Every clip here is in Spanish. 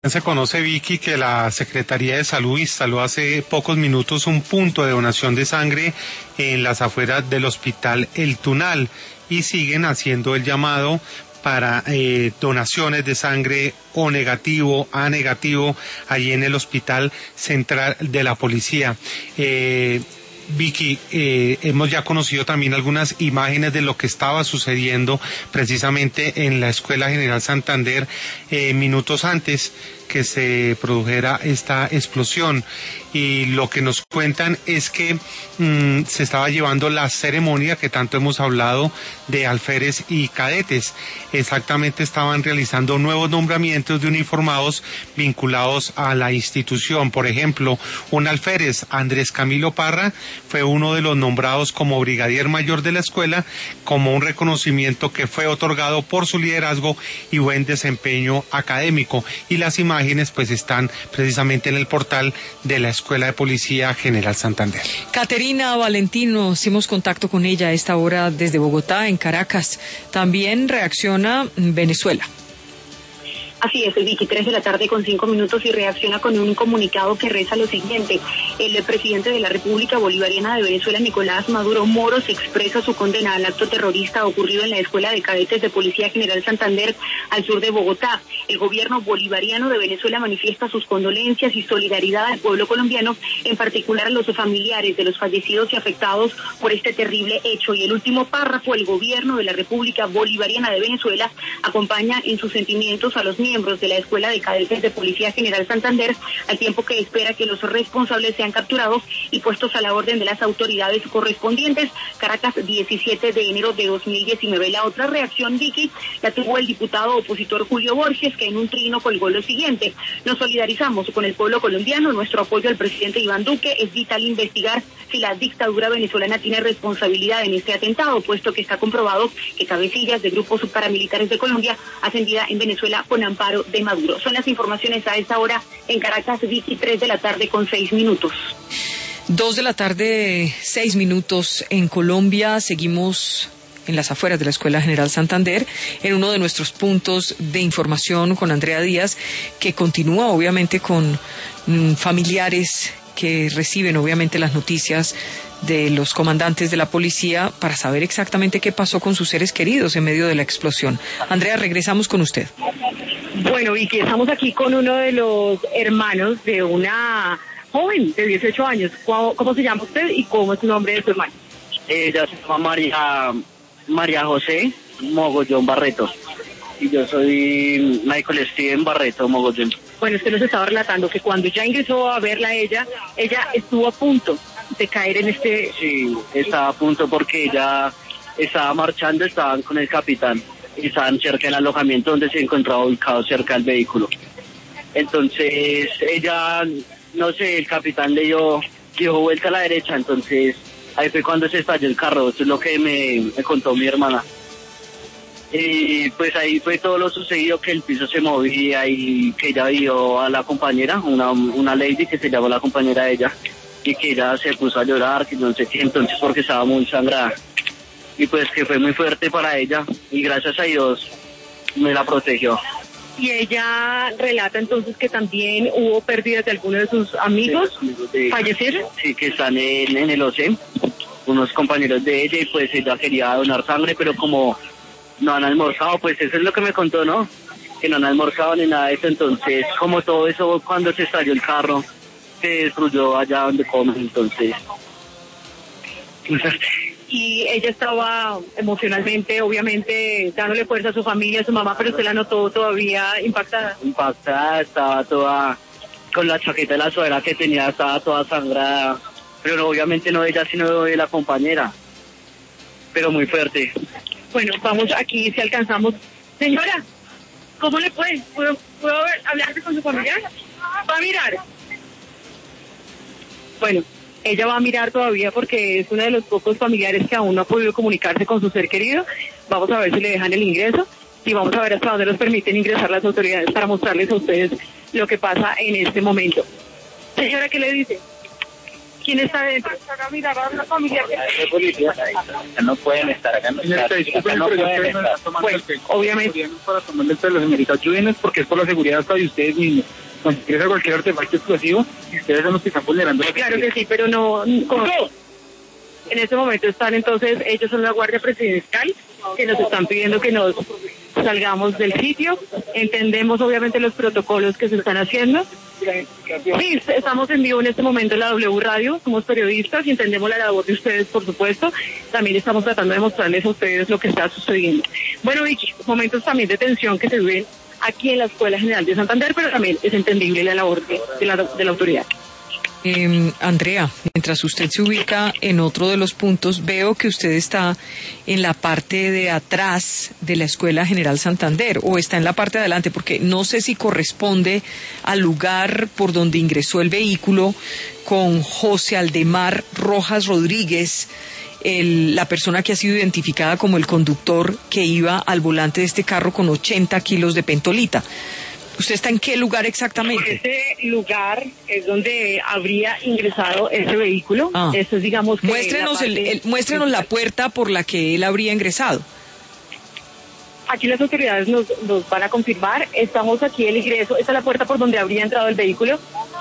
Se conoce, Vicky, que la Secretaría de Salud instaló hace pocos minutos un punto de donación de sangre en las afueras del Hospital El Tunal y siguen haciendo el llamado para donaciones de sangre O negativo, A negativo, allí en el Hospital Central de la Policía. Vicky, hemos ya conocido también algunas imágenes de lo que estaba sucediendo precisamente en la Escuela General Santander minutos antes que se produjera esta explosión, y lo que nos cuentan es que se estaba llevando la ceremonia que tanto hemos hablado de alférez y cadetes. Exactamente, estaban realizando nuevos nombramientos de uniformados vinculados a la institución. Por ejemplo, un alférez, Andrés Camilo Parra, fue uno de los nombrados como brigadier mayor de la escuela, como un reconocimiento que fue otorgado por su liderazgo y buen desempeño académico, y las imágenes pues están precisamente en el portal de la Escuela de Policía General Santander. Caterina Valentino, hicimos contacto con ella a esta hora desde Bogotá, en Caracas. También reacciona Venezuela. Así es, el 23 de la tarde con 5 minutos y reacciona con un comunicado que reza lo siguiente. El presidente de la República Bolivariana de Venezuela, Nicolás Maduro Moros, expresa su condena al acto terrorista ocurrido en la Escuela de Cadetes de Policía General Santander al sur de Bogotá. El gobierno bolivariano de Venezuela manifiesta sus condolencias y solidaridad al pueblo colombiano, en particular a los familiares de los fallecidos y afectados por este terrible hecho. Y el último párrafo: el gobierno de la República Bolivariana de Venezuela acompaña en sus sentimientos a los miembros de la Escuela de Cadetes de Policía General Santander, al tiempo que espera que los responsables sean capturados y puestos a la orden de las autoridades correspondientes. Caracas, 17 de enero de 2019. La otra reacción, Vicky, la tuvo el diputado opositor Julio Borges, que en un trino colgó lo siguiente: nos solidarizamos con el pueblo colombiano, nuestro apoyo al presidente Iván Duque. Es vital investigar si la dictadura venezolana tiene responsabilidad en este atentado, puesto que está comprobado que cabecillas de grupos paramilitares de Colombia hacen vida en Venezuela con amparo de Maduro. Son las informaciones a esta hora en Caracas, Vicky, 3 de la tarde con 6 minutos. 2 de la tarde, 6 minutos en Colombia. Seguimos en las afueras de la Escuela General Santander, en uno de nuestros puntos de información con Andrea Díaz, que continúa obviamente con familiares que reciben obviamente las noticias de los comandantes de la policía para saber exactamente qué pasó con sus seres queridos en medio de la explosión. Andrea, regresamos con usted. Bueno, Vicky, estamos aquí con uno de los hermanos de una joven de 18 años. ¿Cómo se llama usted y cómo es el nombre de su hermano? Ella se llama María José Mogollón Barreto. Y yo soy Michael Steven Barreto Mogollón. Bueno, usted nos estaba relatando que cuando ya ingresó a verla ella estuvo a punto de caer en este... Sí, estaba a punto porque ella estaba marchando, estaban con el capitán y estaban cerca del alojamiento donde se encontraba ubicado cerca del vehículo. Entonces ella, no sé, el capitán le dio vuelta a la derecha, entonces ahí fue cuando se estalló el carro. Eso es lo que me contó mi hermana. Y pues ahí fue todo lo sucedido, que el piso se movía y que ella vio a la compañera, una lady que se llamó la compañera de ella, y que ella se puso a llorar, que no sé qué, entonces porque estaba muy sangrada. Y pues que fue muy fuerte para ella y gracias a Dios me la protegió. Y ella relata entonces que también hubo pérdidas de algunos de sus amigos, ¿fallecieron? Sí, que están en el OCE, unos compañeros de ella, y pues ella quería donar sangre, pero como no han almorzado, pues eso es lo que me contó, ¿no? Que no han almorzado ni nada de eso, entonces como todo eso cuando se estalló el carro, se destruyó allá donde comen, entonces... Y ella estaba emocionalmente, obviamente, dándole fuerza a su familia, a su mamá, pero usted la notó todavía impactada. Impactada, estaba toda, con la chaqueta de la suegra que tenía, estaba toda sangrada, pero no, obviamente no ella, sino de la compañera, pero muy fuerte. Bueno, vamos aquí si alcanzamos. Señora, ¿cómo le puede? ¿Puedo hablarse con su familiar? ¿Va a mirar? Bueno, ella va a mirar todavía porque es uno de los pocos familiares que aún no ha podido comunicarse con su ser querido. Vamos a ver si le dejan el ingreso y vamos a ver hasta dónde nos permiten ingresar las autoridades para mostrarles a ustedes lo que pasa en este momento. Señora, ¿qué le dice? ¿Quién está dentro? No pueden estar acá. No pueden estar. Pues, obviamente. Para tomarle el pelo, señorita, ayúdenos porque es por la seguridad para ustedes mismos. Cuando ingresa cualquier artefacto explosivo, y ustedes son los que están vulnerando la Claro que sí, pero no. En este momento están entonces, ellos son la Guardia Presidencial, que nos están pidiendo que nos salgamos del sitio. Entendemos obviamente los protocolos que se están haciendo. Sí, estamos en vivo en este momento en la W Radio, somos periodistas y entendemos la labor de ustedes, por supuesto. También estamos tratando de mostrarles a ustedes lo que está sucediendo. Bueno, Vicky, momentos también de tensión que se viven aquí en la Escuela General de Santander, pero también es entendible la labor de la autoridad. Andrea, mientras usted se ubica en otro de los puntos, veo que usted está en la parte de atrás de la Escuela General Santander o está en la parte de adelante, porque no sé si corresponde al lugar por donde ingresó el vehículo con José Aldemar Rojas Rodríguez, la persona que ha sido identificada como el conductor que iba al volante de este carro con 80 kilos de pentolita. ¿Usted está en qué lugar exactamente? Ese lugar es donde habría ingresado ese vehículo. Eso es, digamos, que muéstrenos la puerta por la que él habría ingresado. Aquí las autoridades nos van a confirmar. Estamos aquí el ingreso. Esta es la puerta por donde habría entrado el vehículo.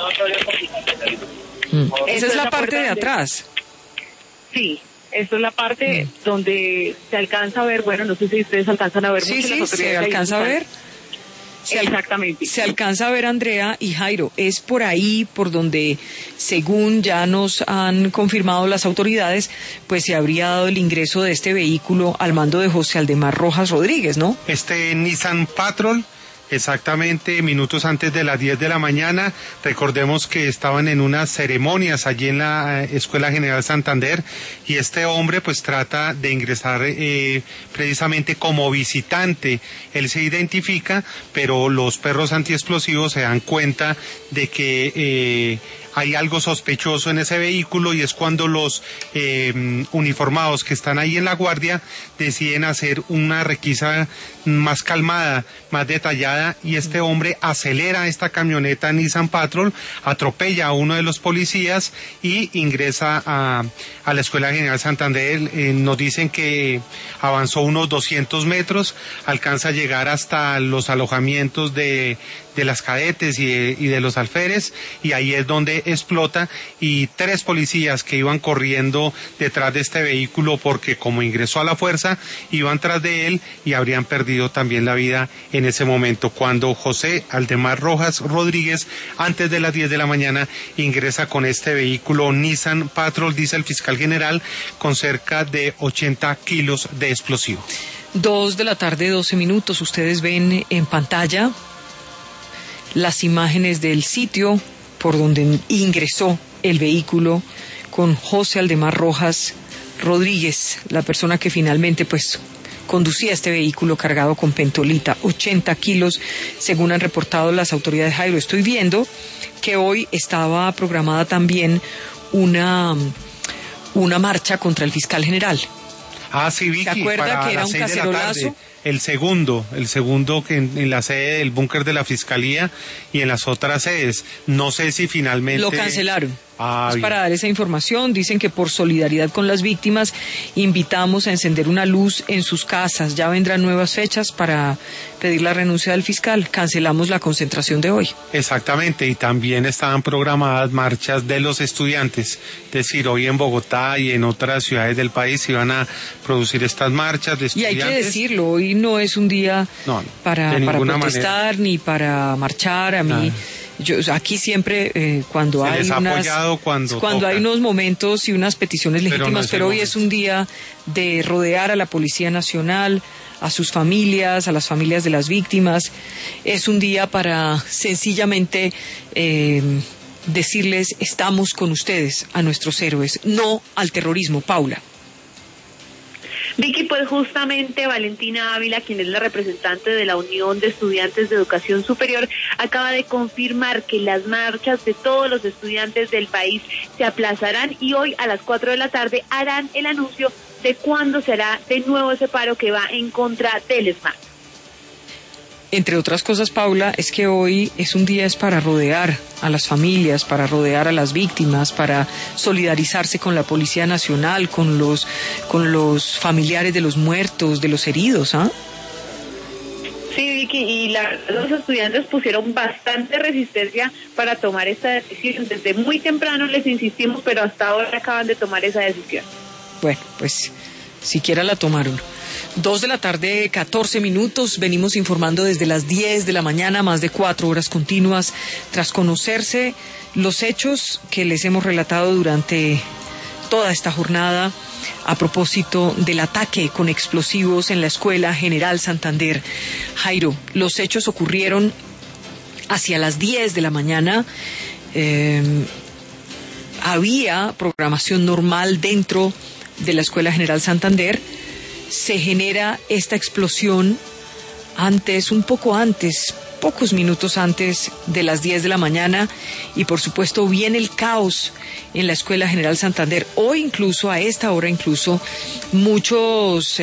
Esa es la parte de atrás. Sí. Esta es la parte donde se alcanza a ver, bueno, no sé si ustedes alcanzan a ver. Sí, se alcanza a ver. Exactamente. Se alcanza a ver, Andrea y Jairo, es por ahí por donde, según ya nos han confirmado las autoridades, pues se habría dado el ingreso de este vehículo al mando de José Aldemar Rojas Rodríguez, ¿no? Este Nissan Patrol, exactamente minutos antes de las 10 de la mañana. Recordemos que estaban en unas ceremonias allí en la Escuela General Santander y este hombre pues trata de ingresar precisamente como visitante. Él se identifica, pero los perros antiexplosivos se dan cuenta de que hay algo sospechoso en ese vehículo y es cuando los uniformados que están ahí en la guardia deciden hacer una requisa más calmada, más detallada, y este hombre acelera esta camioneta Nissan Patrol, atropella a uno de los policías y ingresa a la Escuela General Santander. Nos dicen que avanzó unos 200 metros, alcanza a llegar hasta los alojamientos de las cadetes y de los alférez, y ahí es donde explota, y 3 policías que iban corriendo detrás de este vehículo porque como ingresó a la fuerza iban tras de él y habrían perdido también la vida en ese momento cuando José Aldemar Rojas Rodríguez, antes de las 10 de la mañana, ingresa con este vehículo Nissan Patrol, dice el fiscal general, con cerca de 80 kilos de explosivo. 2 de la tarde, 12 minutos. Ustedes ven en pantalla las imágenes del sitio por donde ingresó el vehículo con José Aldemar Rojas Rodríguez, la persona que finalmente pues conducía este vehículo cargado con pentolita, 80 kilos, según han reportado las autoridades. Jairo, estoy viendo que hoy estaba programada también una marcha contra el fiscal general. Ah, sí, Vicky, ¿se acuerda que era un cacerolazo? El segundo que en la sede del búnker de la Fiscalía y en las otras sedes. No sé si finalmente lo cancelaron. Bien. Para dar esa información, dicen que por solidaridad con las víctimas invitamos a encender una luz en sus casas. Ya vendrán nuevas fechas para pedir la renuncia del fiscal. Cancelamos la concentración de hoy. Exactamente, y también estaban programadas marchas de los estudiantes. Es decir, hoy en Bogotá y en otras ciudades del país iban a producir estas marchas de estudiantes. Y hay que decirlo, hoy no es un día para protestar ni para marchar. A mí, yo aquí siempre cuando hay hay unos momentos y unas peticiones legítimas, pero hoy es un día de rodear a la Policía Nacional, a sus familias, a las familias de las víctimas. Es un día para sencillamente decirles: estamos con ustedes, a nuestros héroes, no al terrorismo. Paula. Vicky, pues justamente Valentina Ávila, quien es la representante de la Unión de Estudiantes de Educación Superior, acaba de confirmar que las marchas de todos los estudiantes del país se aplazarán y hoy a las 4 de la tarde harán el anuncio de cuándo será de nuevo ese paro que va en contra del SMART. Entre otras cosas, Paula, es que hoy es un día para rodear a las familias, para rodear a las víctimas, para solidarizarse con la Policía Nacional, con los familiares de los muertos, de los heridos, ¿ah? Sí, Vicky, y los estudiantes pusieron bastante resistencia para tomar esta decisión. Desde muy temprano les insistimos, pero hasta ahora acaban de tomar esa decisión. Bueno, pues siquiera la tomaron. 2:14 p.m, venimos informando desde las 10 de la mañana, más de 4 horas continuas, tras conocerse los hechos que les hemos relatado durante toda esta jornada a propósito del ataque con explosivos en la Escuela General Santander. Jairo, los hechos ocurrieron hacia las 10 de la mañana. Había programación normal dentro de la Escuela General Santander. Se genera esta explosión pocos minutos antes de las 10 de la mañana, y por supuesto viene el caos en la Escuela General Santander. Hoy incluso, a esta hora incluso, muchos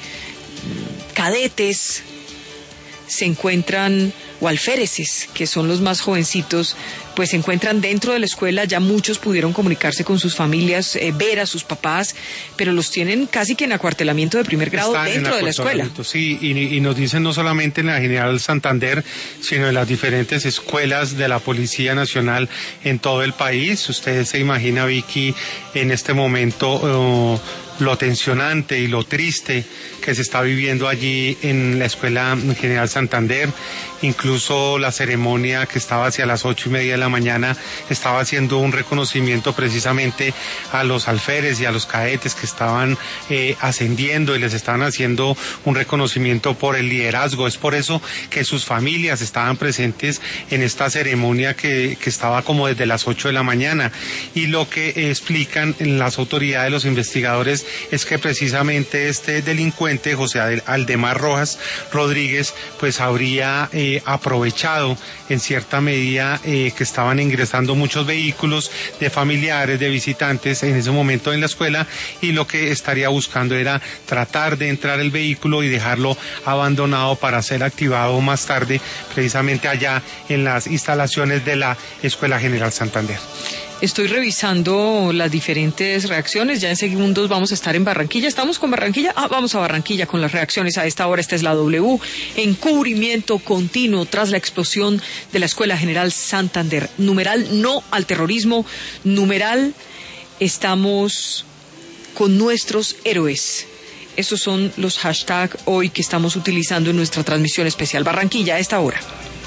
cadetes se encuentran, o alféreces, que son los más jovencitos, pues se encuentran dentro de la escuela. Ya muchos pudieron comunicarse con sus familias, ver a sus papás, pero los tienen casi que en acuartelamiento de primer grado dentro de la escuela. Sí, y nos dicen no solamente en la General Santander, sino en las diferentes escuelas de la Policía Nacional en todo el país. Usted se imagina, Vicky, en este momento lo tensionante y lo triste que se está viviendo allí en la Escuela General Santander. Incluso la ceremonia que estaba hacia las 8:30 de la mañana estaba haciendo un reconocimiento precisamente a los alférez y a los cadetes que estaban ascendiendo, y les estaban haciendo un reconocimiento por el liderazgo. Es por eso que sus familias estaban presentes en esta ceremonia que estaba como desde las 8 de la mañana. Y lo que explican las autoridades, los investigadores, es que precisamente este delincuente, José Aldemar Rojas Rodríguez, pues habría aprovechado en cierta medida que estaban ingresando muchos vehículos de familiares, de visitantes en ese momento en la escuela, y lo que estaría buscando era tratar de entrar el vehículo y dejarlo abandonado para ser activado más tarde, precisamente allá en las instalaciones de la Escuela General Santander. Estoy revisando las diferentes reacciones. Ya en segundos vamos a estar en Barranquilla. ¿Estamos con Barranquilla? Vamos a Barranquilla con las reacciones a esta hora. Esta es la W. Encubrimiento continuo tras la explosión de la Escuela General Santander. Numeral no al terrorismo. Numeral estamos con nuestros héroes. Esos son los hashtags hoy que estamos utilizando en nuestra transmisión especial. Barranquilla a esta hora.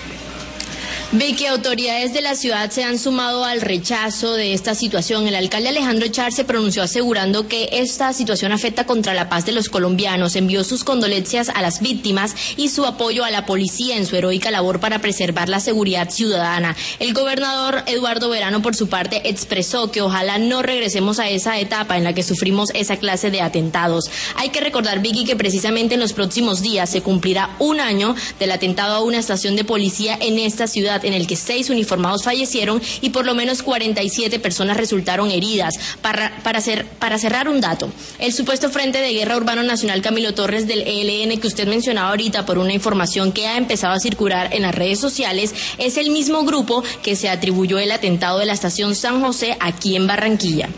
Vicky, autoridades de la ciudad se han sumado al rechazo de esta situación. El alcalde Alejandro Char se pronunció asegurando que esta situación afecta contra la paz de los colombianos. Envió sus condolencias a las víctimas y su apoyo a la policía en su heroica labor para preservar la seguridad ciudadana. El gobernador Eduardo Verano, por su parte, expresó que ojalá no regresemos a esa etapa en la que sufrimos esa clase de atentados. Hay que recordar, Vicky, que precisamente en los próximos días se cumplirá 1 año del atentado a una estación de policía en esta ciudad, en el que 6 uniformados fallecieron y por lo menos 47 personas resultaron heridas. Para cerrar un dato, el supuesto Frente de Guerra Urbano Nacional Camilo Torres del ELN, que usted mencionaba ahorita por una información que ha empezado a circular en las redes sociales, es el mismo grupo que se atribuyó el atentado de la estación San José aquí en Barranquilla.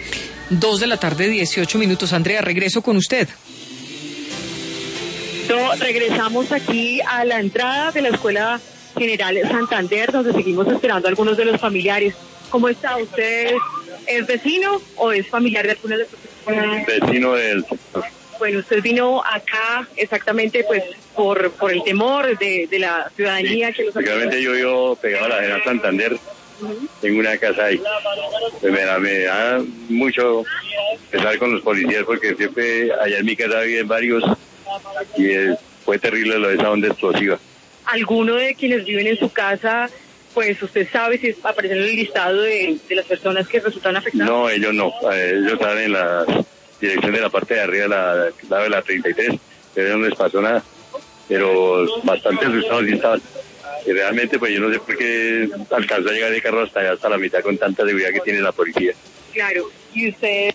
2:18 p.m. Andrea, regreso con usted. Regresamos aquí a la entrada de la Escuela General Santander, donde seguimos esperando a algunos de los familiares. ¿Cómo está usted? ¿Es vecino o es familiar de algunos de los vecino del sector? Bueno, usted vino acá exactamente pues por el temor de la ciudadanía. Sí, que realmente yo vivo pegado a la General Santander. Tengo una casa ahí. Pues me da mucho pesar con los policías, porque siempre allá en mi casa viven varios y fue terrible lo de esa onda explosiva. ¿Alguno de quienes viven en su casa, pues usted sabe si aparecen en el listado de las personas que resultan afectadas? No, ellos no. Ellos están en la dirección de la parte de arriba, de la 33, pero no les pasó nada. Pero bastante asustados sí estaban. Y realmente, pues yo no sé por qué alcanzó a llegar el carro hasta allá, hasta la mitad, con tanta seguridad que tiene la policía. Claro. ¿Y usted?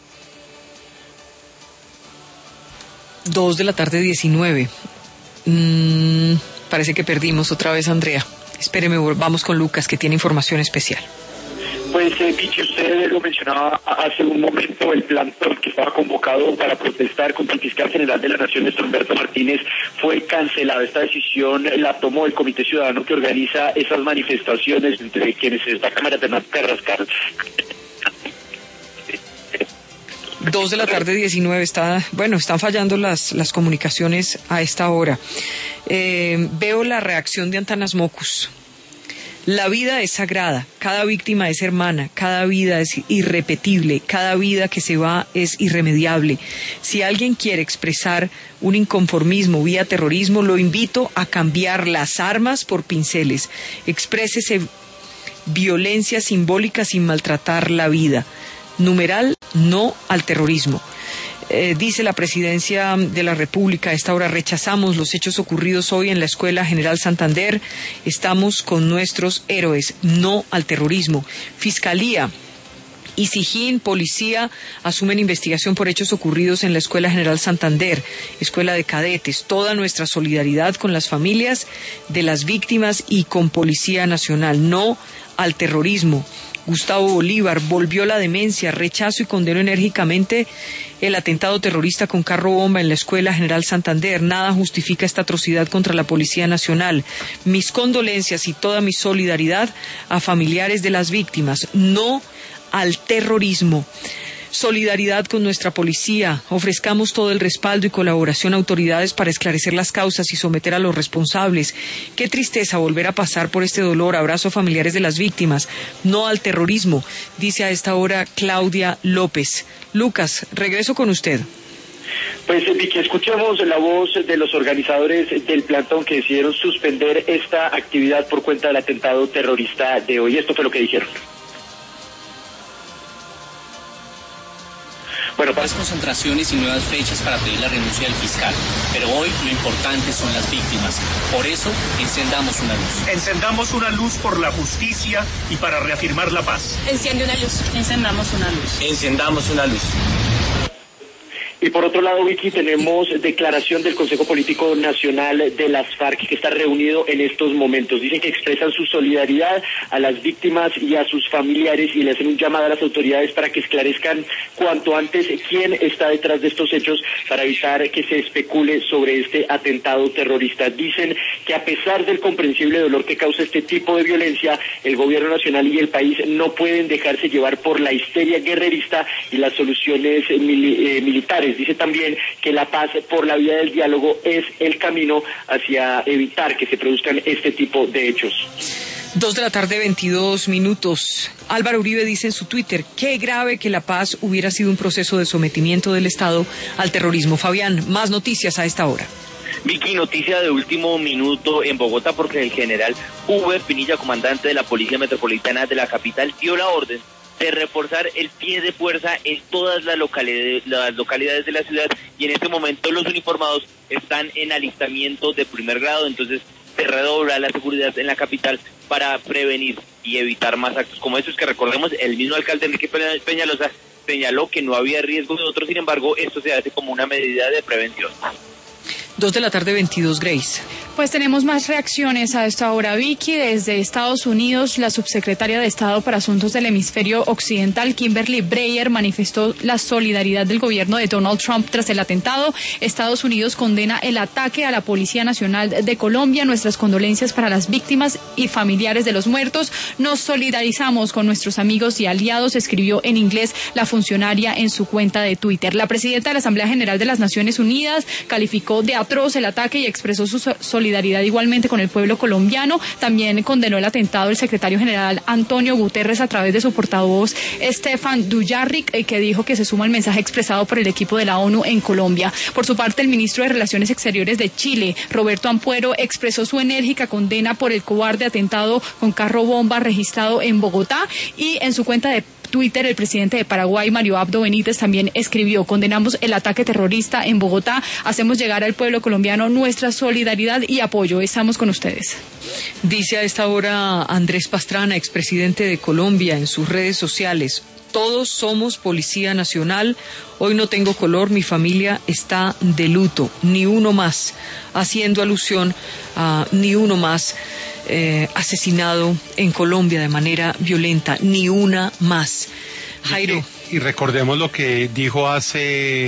2:19 p.m. Parece que perdimos otra vez a Andrea. Espéreme, vamos con Lucas, que tiene información especial. Pues, Vicky, usted lo mencionaba hace un momento, el plantón que estaba convocado para protestar contra el fiscal general de la Nación, Néstor Humberto Martínez, fue cancelado. Esta decisión la tomó el Comité Ciudadano que organiza esas manifestaciones, entre quienes está Cámara Carrascal. 2:19 están fallando las comunicaciones a esta hora. Veo la reacción de Antanas Mocus. La vida es sagrada, cada víctima es hermana, cada vida es irrepetible, cada vida que se va es irremediable. Si alguien quiere expresar un inconformismo vía terrorismo, lo invito a cambiar las armas por pinceles. Exprésese violencia simbólica sin maltratar la vida. Numeral, no al terrorismo. Dice la Presidencia de la República, a esta hora rechazamos los hechos ocurridos hoy en la Escuela General Santander, estamos con nuestros héroes, no al terrorismo. Fiscalía y SIJÍN, policía, asumen investigación por hechos ocurridos en la Escuela General Santander, Escuela de Cadetes. Toda nuestra solidaridad con las familias de las víctimas y con Policía Nacional, no al terrorismo. Gustavo Bolívar, volvió la demencia, rechazo y condeno enérgicamente el atentado terrorista con carro bomba en la Escuela General Santander. Nada justifica esta atrocidad contra la Policía Nacional. Mis condolencias y toda mi solidaridad a familiares de las víctimas, no al terrorismo. Solidaridad con nuestra policía. Ofrezcamos todo el respaldo y colaboración a autoridades para esclarecer las causas y someter a los responsables. Qué tristeza volver a pasar por este dolor. Abrazo a familiares de las víctimas. No al terrorismo, dice a esta hora Claudia López. Lucas, regreso con usted. Pues, Vicky, escuchamos la voz de los organizadores del plantón que decidieron suspender esta actividad por cuenta del atentado terrorista de hoy. Esto fue lo que dijeron. Bueno, más concentraciones y nuevas fechas para pedir la renuncia del fiscal, pero hoy lo importante son las víctimas. Por eso, encendamos una luz. Encendamos una luz por la justicia y para reafirmar la paz. Enciende una luz. Encendamos una luz. Encendamos una luz. Y por otro lado, Vicky, tenemos declaración del Consejo Político Nacional de las FARC que está reunido en estos momentos. Dicen que expresan su solidaridad a las víctimas y a sus familiares y le hacen un llamado a las autoridades para que esclarezcan cuanto antes quién está detrás de estos hechos para evitar que se especule sobre este atentado terrorista. Dicen que a pesar del comprensible dolor que causa este tipo de violencia, el gobierno nacional y el país no pueden dejarse llevar por la histeria guerrerista y las soluciones militares. Dice también que la paz por la vía del diálogo es el camino hacia evitar que se produzcan este tipo de hechos. 2:22 p.m. Álvaro Uribe dice en su Twitter, qué grave que la paz hubiera sido un proceso de sometimiento del Estado al terrorismo. Fabián, más noticias a esta hora. Vicky, noticia de último minuto en Bogotá porque el general Huber Pinilla, comandante de la Policía Metropolitana de la capital, dio la orden de reforzar el pie de fuerza en todas las localidades de la ciudad y en este momento los uniformados están en alistamiento de primer grado, entonces se redobla la seguridad en la capital para prevenir y evitar más actos como estos que recordemos, el mismo alcalde Enrique Peñalosa señaló que no había riesgo de otros, sin embargo esto se hace como una medida de prevención. 2:22 p.m, Grace. Pues tenemos más reacciones a esta hora, Vicky. Desde Estados Unidos, la subsecretaria de Estado para Asuntos del Hemisferio Occidental, Kimberly Breyer, manifestó la solidaridad del gobierno de Donald Trump tras el atentado. Estados Unidos condena el ataque a la Policía Nacional de Colombia. Nuestras condolencias para las víctimas y familiares de los muertos. Nos solidarizamos con nuestros amigos y aliados, escribió en inglés la funcionaria en su cuenta de Twitter. La presidenta de la Asamblea General de las Naciones Unidas calificó de atroz el ataque y expresó su solidaridad igualmente con el pueblo colombiano. También condenó el atentado el secretario general Antonio Guterres a través de su portavoz Stefan Dujarric, que dijo que se suma al mensaje expresado por el equipo de la ONU en Colombia. Por su parte, el ministro de Relaciones Exteriores de Chile, Roberto Ampuero, expresó su enérgica condena por el cobarde atentado con carro bomba registrado en Bogotá y en su cuenta de Twitter, el presidente de Paraguay, Mario Abdo Benítez, también escribió: condenamos el ataque terrorista en Bogotá, hacemos llegar al pueblo colombiano nuestra solidaridad y apoyo. Estamos con ustedes. Dice a esta hora Andrés Pastrana, expresidente de Colombia, en sus redes sociales: todos somos Policía Nacional, hoy no tengo color, mi familia está de luto, ni uno más, haciendo alusión a ni uno más asesinado en Colombia de manera violenta, ni una más. Jairo. Y recordemos lo que dijo hace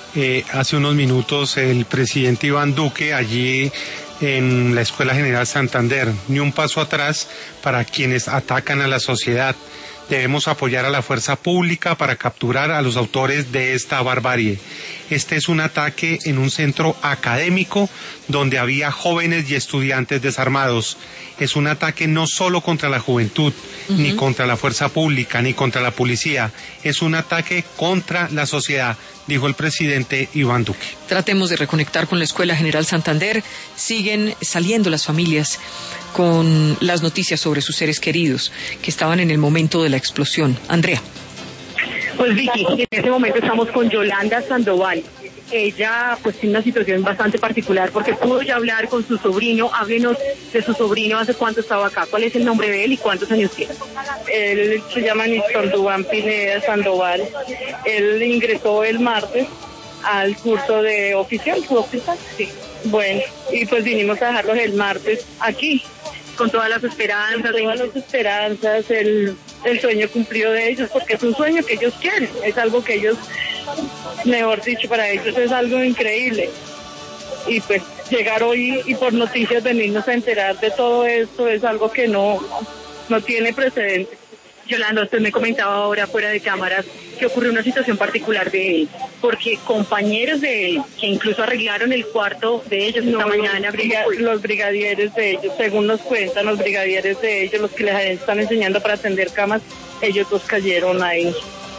unos minutos el presidente Iván Duque allí en la Escuela General Santander: ni un paso atrás para quienes atacan a la sociedad. Debemos apoyar a la fuerza pública para capturar a los autores de esta barbarie. Este es un ataque en un centro académico donde había jóvenes y estudiantes desarmados. Es un ataque no solo contra la juventud, ni contra la fuerza pública, ni contra la policía. Es un ataque contra la sociedad, dijo el presidente Iván Duque. Tratemos de reconectar con la Escuela General Santander. Siguen saliendo las familias con las noticias sobre sus seres queridos que estaban en el momento de la explosión. Andrea. Pues Vicky, en este momento estamos con Yolanda Sandoval. Ella pues tiene una situación bastante particular porque pudo ya hablar con su sobrino. Háblenos de su sobrino, ¿hace cuánto estaba acá? ¿Cuál es el nombre de él y cuántos años tiene? Él se llama Néstor Duván Pineda Sandoval. Él ingresó el martes al curso de oficial, ¿su oficial? Sí. Bueno, y pues vinimos a dejarlos el martes aquí. Con todas las esperanzas. Con todas las esperanzas, el sueño cumplido de ellos, porque es un sueño que ellos quieren, es algo que ellos, mejor dicho, para ellos es algo increíble. Y pues llegar hoy y por noticias venirnos a enterar de todo esto es algo que no tiene precedentes. Yolanda, usted me comentaba ahora fuera de cámaras que ocurrió una situación particular de él, porque compañeros de él, que incluso arreglaron el cuarto de ellos esta mañana, los brigadieres de ellos, según nos cuentan, los brigadieres de ellos, los que les están enseñando para atender camas, ellos dos cayeron ahí.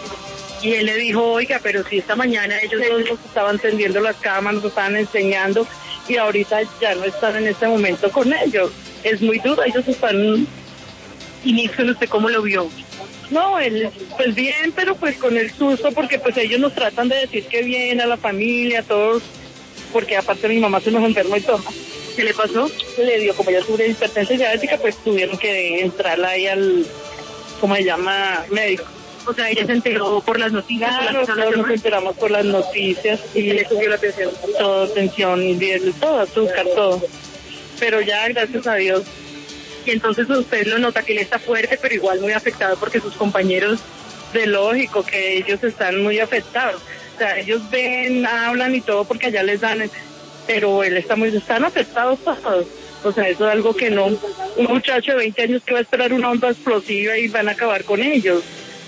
Y él le dijo: oiga, pero si esta mañana ellos dos estaban tendiendo las camas, nos estaban enseñando, y ahorita ya no están en este momento con ellos. Es muy duro, ellos están... ¿Y Nixon, usted cómo lo vio? No, él, pues bien, pero pues con el susto, porque pues ellos nos tratan de decir que bien a la familia, todos, porque aparte mi mamá se nos enfermó y todo. ¿Qué le pasó? Le dio, como ella sufre hipertensión diabética, pues tuvieron que entrarla ahí al, ¿cómo se llama? Médico. O sea, ella se enteró por las noticias. Claro, nos enteramos por las noticias. ¿Y le subió la tensión? Todo, tensión, todo, azúcar, todo. Pero ya, gracias a Dios. Y entonces usted lo nota que él está fuerte, pero igual muy afectado porque sus compañeros... De lógico, que ellos están muy afectados. O sea, ellos ven, hablan y todo porque allá les dan, pero él están afectados todos. O sea, eso es algo que no... Un muchacho de 20 años que va a esperar una onda explosiva y van a acabar con ellos.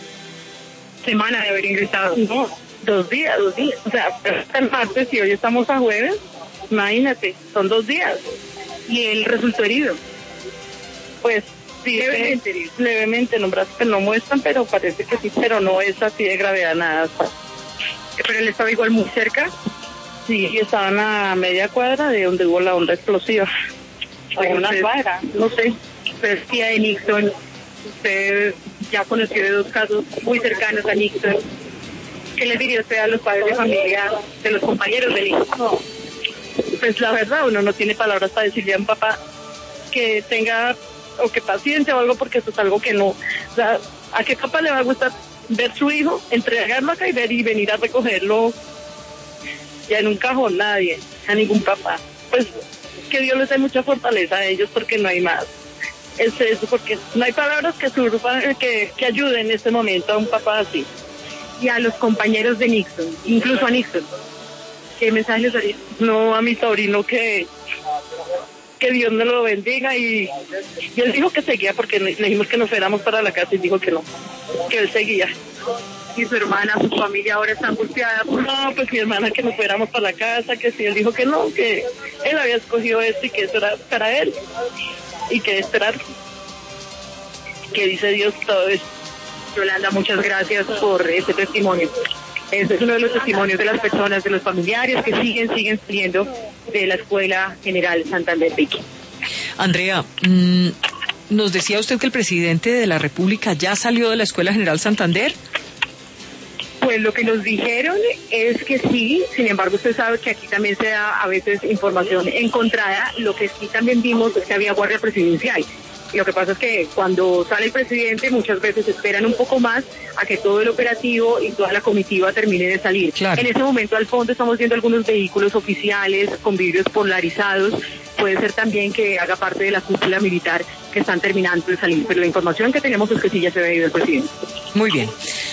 Semana de haber ingresado. No, 2 días. O sea, hasta el martes y hoy estamos a jueves. Imagínate, son 2 días. ¿Y él resultó herido? Pues sí, levemente, los brazos que no muestran, pero parece que sí, pero no es así de gravedad nada. ¿Pero él estaba igual muy cerca? Sí, estaban a media cuadra de donde hubo la onda explosiva. ¿A una cuadra? No sé. Usted es tía de Nixon, usted ya conoció de 2 casos muy cercanos a Nixon. ¿Qué le diría usted a los padres de familia, de los compañeros de Nixon? No. Pues la verdad, uno no tiene palabras para decirle a un papá que tenga o que paciencia o algo, porque eso es algo que no, o sea, ¿a qué papá le va a gustar ver su hijo, entregarlo acá y venir a recogerlo ya en un cajón? Nadie, a ningún papá. Pues que Dios les dé mucha fortaleza a ellos, porque no hay más. Es eso, porque no hay palabras que ayuden en este momento a un papá así. Y a los compañeros de Nixon, incluso a Nixon, ¿qué mensaje les daría? No, a mi sobrino que Dios me lo bendiga, y él dijo que seguía, porque le dijimos que nos fuéramos para la casa y dijo que no, que él seguía. ¿Y su hermana, su familia ahora está angustiada? No, pues mi hermana que nos fuéramos para la casa, que sí, él dijo que no, que él había escogido esto y que eso era para él, y que esperar, que dice Dios todo esto. Yolanda, muchas gracias por este testimonio. Este es uno de los testimonios de las personas, de los familiares que siguen saliendo de la Escuela General Santander. Andrea, nos decía usted que el presidente de la República ya salió de la Escuela General Santander. Pues lo que nos dijeron es que sí, sin embargo usted sabe que aquí también se da a veces información encontrada. Lo que sí también vimos es que había guardia presidencial. Lo que pasa es que cuando sale el presidente muchas veces esperan un poco más a que todo el operativo y toda la comitiva termine de salir. Claro. En ese momento al fondo estamos viendo algunos vehículos oficiales con vidrios polarizados. Puede ser también que haga parte de la cúpula militar que están terminando de salir, pero la información que tenemos es que sí ya se había ido el presidente. Muy bien.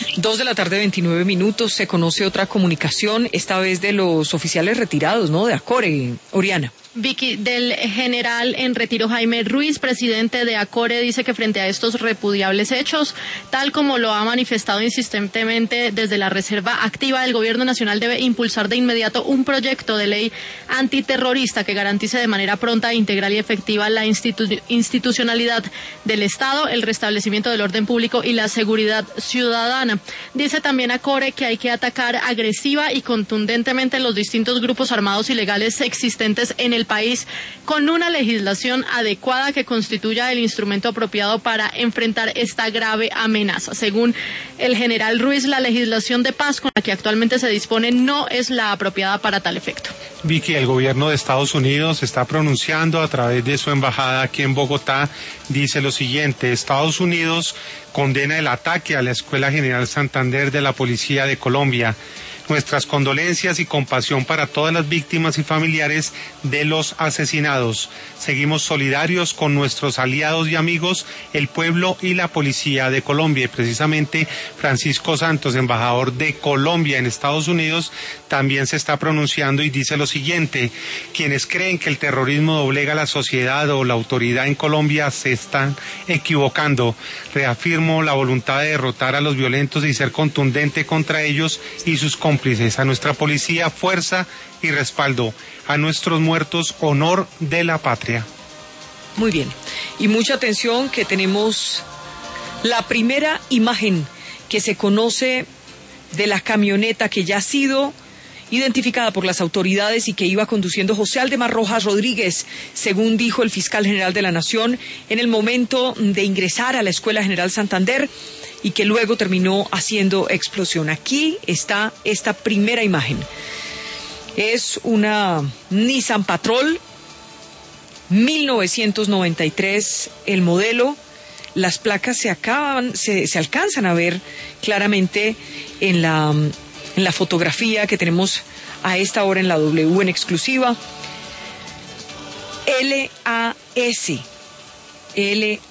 2:29 p.m, se conoce otra comunicación, esta vez de los oficiales retirados, ¿no? De ACORE, Oriana. Vicky, del general en retiro Jaime Ruiz, presidente de ACORE, dice que frente a estos repudiables hechos, tal como lo ha manifestado insistentemente desde la Reserva Activa, el Gobierno Nacional debe impulsar de inmediato un proyecto de ley antiterrorista que garantice de manera pronta, integral y efectiva la institucionalidad del Estado, el restablecimiento del orden público y la seguridad ciudadana. Dice también ACORE que hay que atacar agresiva y contundentemente los distintos grupos armados ilegales existentes en el país con una legislación adecuada que constituya el instrumento apropiado para enfrentar esta grave amenaza. Según el general Ruiz, la legislación de paz con la que actualmente se dispone no es la apropiada para tal efecto. Vicky, el gobierno de Estados Unidos está pronunciando a través de su embajada aquí en Bogotá, dice lo siguiente: Estados Unidos condena el ataque a la Escuela General Santander de la Policía de Colombia. Nuestras condolencias y compasión para todas las víctimas y familiares de los asesinados. Seguimos solidarios con nuestros aliados y amigos, el pueblo y la Policía de Colombia. Y precisamente Francisco Santos, embajador de Colombia en Estados Unidos, también se está pronunciando y dice lo siguiente: quienes creen que el terrorismo doblega la sociedad o la autoridad en Colombia se están equivocando. Reafirmo la voluntad de derrotar a los violentos y ser contundente contra ellos y sus cómplices. A nuestra policía, fuerza y respaldo. A nuestros muertos, honor de la patria. Muy bien. Y mucha atención que tenemos la primera imagen que se conoce de la camioneta que ya ha sido identificada por las autoridades y que iba conduciendo José Aldemar Rojas Rodríguez, según dijo el fiscal general de la Nación, en el momento de ingresar a la Escuela General Santander, y que luego terminó haciendo explosión. Aquí está esta primera imagen. Es una Nissan Patrol, 1993 el modelo. Las placas se alcanzan a ver claramente en la fotografía que tenemos a esta hora en la W en exclusiva. LAS.